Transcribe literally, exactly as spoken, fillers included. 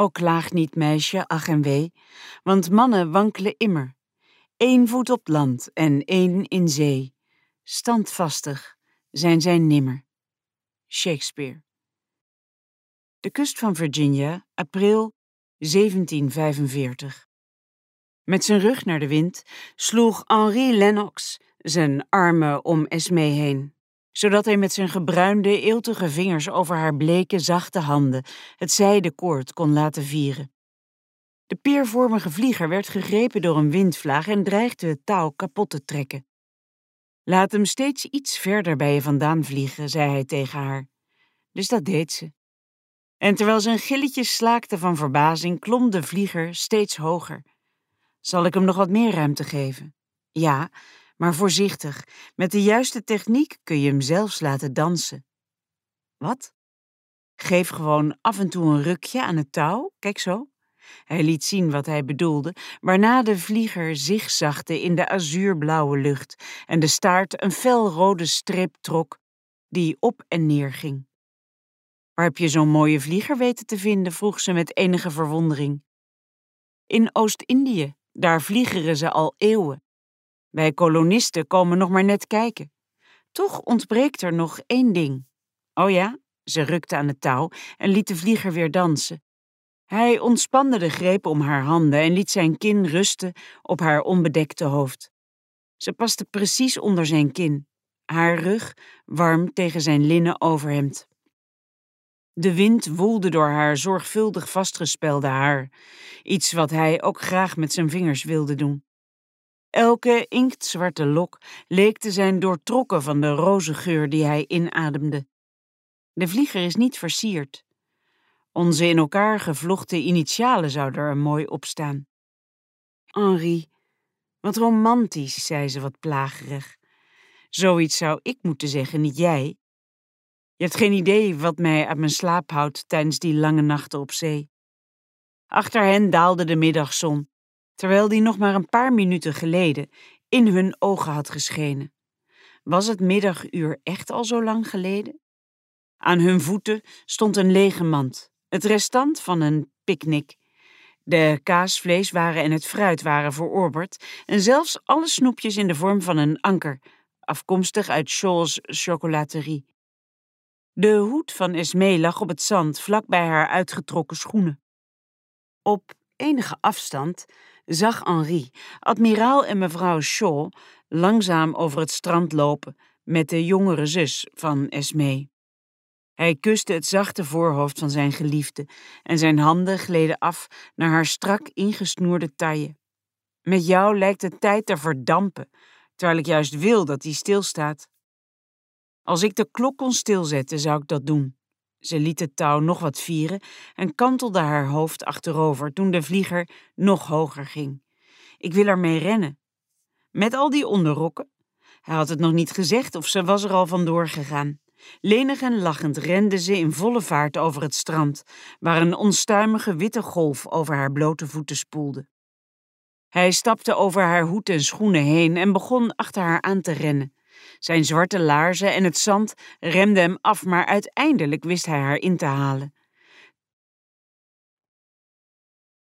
O klaag niet, meisje, ach en wee, want mannen wankelen immer. Eén voet op land en één in zee. Standvastig zijn zij nimmer. Shakespeare. De kust van Virginia, april zeventien vijfenveertig. Met zijn rug naar de wind sloeg Henry Lennox zijn armen om Esmée heen, zodat hij met zijn gebruinde, eeltige vingers over haar bleke, zachte handen het zijden koord kon laten vieren. De peervormige vlieger werd gegrepen door een windvlaag en dreigde het touw kapot te trekken. Laat hem steeds iets verder bij je vandaan vliegen, zei hij tegen haar. Dus dat deed ze. En terwijl ze een gilletje slaakte van verbazing, klom de vlieger steeds hoger. Zal ik hem nog wat meer ruimte geven? Ja, maar voorzichtig. Met de juiste techniek kun je hem zelfs laten dansen. Wat? Geef gewoon af en toe een rukje aan het touw, kijk zo. Hij liet zien wat hij bedoelde, waarna de vlieger zigzagde in de azuurblauwe lucht en de staart een felrode streep trok die op en neer ging. Waar heb je zo'n mooie vlieger weten te vinden? Vroeg ze met enige verwondering. In Oost-Indië, daar vliegeren ze al eeuwen. Wij kolonisten komen nog maar net kijken. Toch ontbreekt er nog één ding. Oh ja? Ze rukte aan het touw en liet de vlieger weer dansen. Hij ontspande de greep om haar handen en liet zijn kin rusten op haar onbedekte hoofd. Ze paste precies onder zijn kin, haar rug warm tegen zijn linnen overhemd. De wind woelde door haar zorgvuldig vastgespelde haar, iets wat hij ook graag met zijn vingers wilde doen. Elke inktzwarte lok leek te zijn doortrokken van de rozengeur die hij inademde. De vlieger is niet versierd. Onze in elkaar gevlochten initialen zouden er mooi op staan. Henri, wat romantisch, zei ze wat plagerig. Zoiets zou ik moeten zeggen, niet jij. Je hebt geen idee wat mij uit mijn slaap houdt tijdens die lange nachten op zee. Achter hen daalde de middagzon, terwijl die nog maar een paar minuten geleden in hun ogen had geschenen. Was het middaguur echt al zo lang geleden? Aan hun voeten stond een lege mand, het restant van een picknick. De kaasvleeswaren en het fruit waren verorberd en zelfs alle snoepjes in de vorm van een anker, afkomstig uit Shaw's chocolaterie. De hoed van Esmée lag op het zand vlak bij haar uitgetrokken schoenen. Op enige afstand zag Henri admiraal en mevrouw Shaw langzaam over het strand lopen met de jongere zus van Esmée. Hij kuste het zachte voorhoofd van zijn geliefde en zijn handen gleden af naar haar strak ingesnoerde taille. Met jou lijkt de tijd te verdampen, terwijl ik juist wil dat die stilstaat. Als ik de klok kon stilzetten, zou ik dat doen. Ze liet het touw nog wat vieren en kantelde haar hoofd achterover toen de vlieger nog hoger ging. Ik wil ermee rennen. Met al die onderrokken. Hij had het nog niet gezegd of ze was er al vandoor gegaan. Lenig en lachend rende ze in volle vaart over het strand, waar een onstuimige witte golf over haar blote voeten spoelde. Hij stapte over haar hoed en schoenen heen en begon achter haar aan te rennen. Zijn zwarte laarzen en het zand remden hem af, maar uiteindelijk wist hij haar in te halen.